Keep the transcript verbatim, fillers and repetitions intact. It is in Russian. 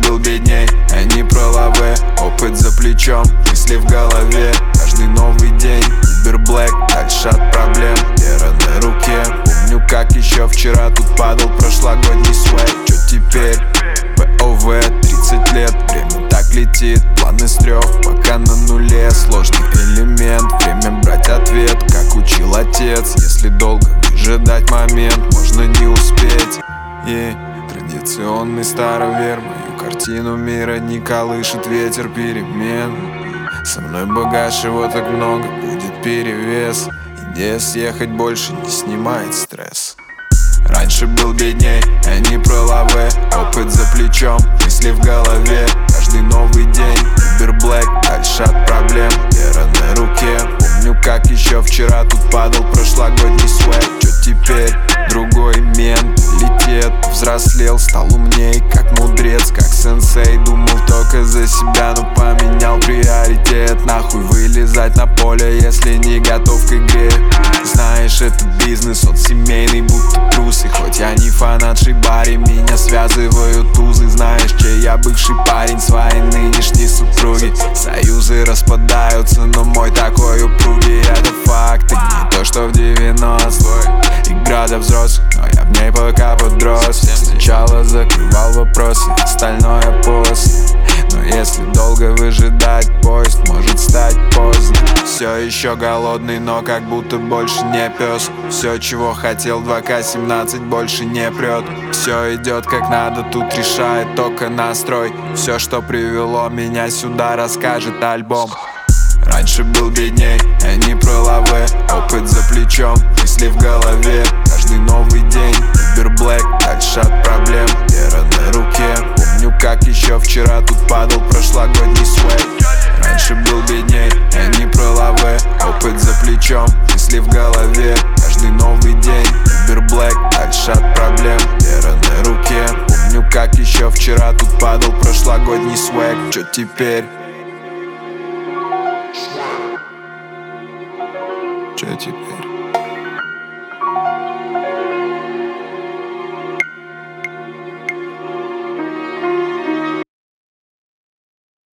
был бедней, а не про лаве. Опыт за плечом, мысли в голове. Каждый новый день, Uber Black, дальше от проблем. Вера на руке, помню, как еще вчера тут падал прошлогодний свайп. Чё теперь? ПОВ, тридцать лет, время так летит. Планы с трех, пока на нуле. Сложный элемент, время брать ответ, как учил отец. Если долго выжидать момент, можно не успеть. И традиционный старовер, мою картину мира не колышет ветер перемен. Со мной багаж, его так много, будет перевес. Идея съехать больше не снимает стресс. Раньше был бедней, а не про лаве. Опыт за плечом, мысли в голове. Каждый новый день, Uber Black, дальше от проблем. Вера на руке, помню, как еще вчера тут падал прошлогодний свэк. Чё теперь? Другой менталитет. Взрослел, стал умней, как мудрец, как сенсей. Думал только за себя, но поменял приоритет. Нахуй вылезать на поле, если не готов к игре. Знаешь, это бизнес, он семейный, будто трусы. Хоть я не фанат шибари, меня связывают узы. Знаешь, чей я бывший парень своей нынешней супруги. Союзы распадаются, но мой такой упругий. Это факты, не то что в девяностых. Игра для взрослых, но я в ней пока подрос. Сначала закрывал вопросы, остальное после. Но если долго выжидать, поезд может стать поздно. Все еще голодный, но как будто больше не пес. Все, чего хотел, два ка семнадцать больше не прет. Все идет как надо, тут решает только настрой. Все, что привело меня сюда, расскажет альбом. Раньше был бедней, а не про лаве. Опыт за плечом, мысли в голове. Каждый новый день, Uber Black, дальше от проблем. Вера на руке, помню, как еще вчера тут падал прошлогодний свэк. Раньше был бедней, а не про лаве. Опыт за плечом, мысли в голове. Каждый новый день, Uber Black, дальше от проблем. Вера на руке, помню, как еще вчера тут падал прошлогодний свэк. Чё теперь? Чё теперь?